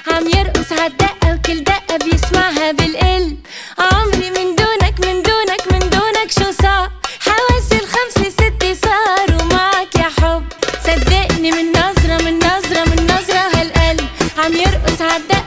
عم يرقص عالدقة وكل دقة بيسمعها بالقلب. عمري من دونك من دونك من دونك شو صار، حواسي الخمسة ستة صاروا معك يا حب. صدقني من نظرة من نظرة من نظرة هالقلب عم يرقص عالدقة